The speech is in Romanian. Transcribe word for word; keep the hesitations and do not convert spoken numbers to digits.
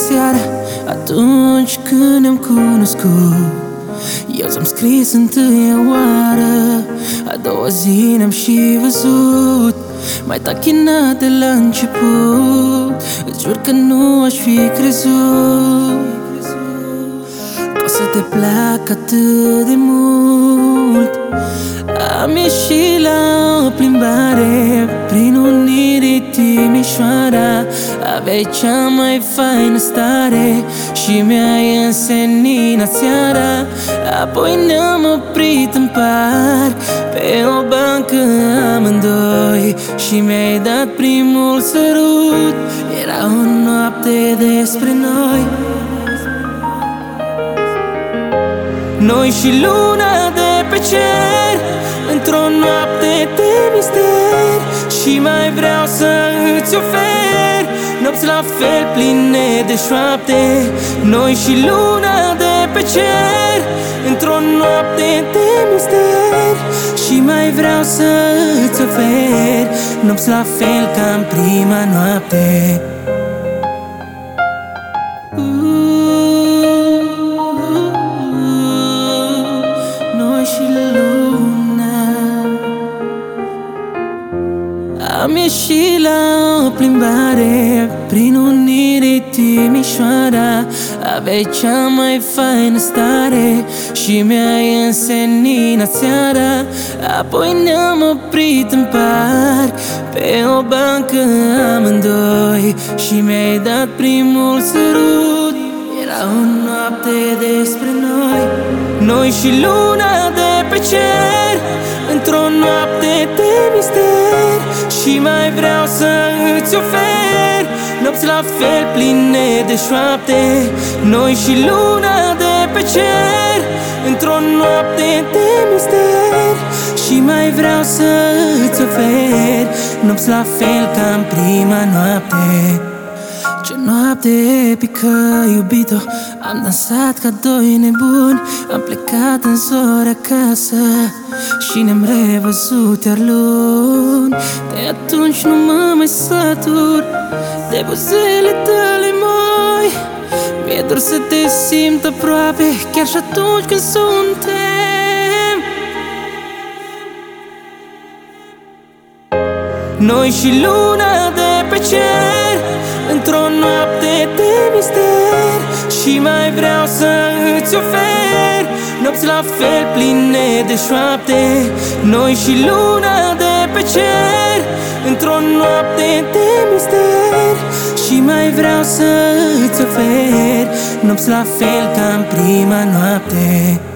seara, atunci când ne-am cunoscut. Eu ți-am scris întâia oară, a doua zi ne-am și văzut. M-ai tachinat de la început, îți jur că nu aș fi crezut că o să te placă atât de mult. Am ieșit la o plimbare prin Unirii Timișoara. Aveai cea mai faină stare și mi-ai înseninat seara. Apoi ne-am oprit în parc, pe o bancă amândoi, și mi-ai dat primul sărut. Era o noapte despre noi, noi și luna de pe cer, într-o noapte de mister. Și mai vreau să îți ofer nopți la fel pline de șoapte. Noi și luna de pe cer, într-o noapte de mister. Și mai vreau să îți ofer nopți la fel ca în prima noapte. Am ieșit la o plimbare prin Unirii Timișoara. Aveai cea mai faină stare și mi-ai înseninat seara. Apoi ne-am oprit în parc, pe o bancă amândoi, și mi-ai dat primul sărut. Era o noapte despre noi, noi și luna de pe cer, într-o noapte de mister. Și mai vreau să îți ofer nopți la fel pline de șoapte. Noi și luna de pe cer, într-o noapte de mister. Și mai vreau să îți ofer nopți la fel ca în prima noapte. Ce noapte epică, iubito, am dansat ca doi nebuni. Am plecat în zori acasă și ne-am revăzut iar luni. De atunci nu mă mai satur de buzele tale, moi. Mi-e dor să te simt aproape, chiar și atunci când suntem noi și luna de pe cer, într-o noapte de mister. Și mai vreau să îți ofer nopți la fel pline de șoapte. Noi și luna de pe cer, într-o noapte de mister. Și mai vreau să îți ofer nopți la fel ca în prima noapte.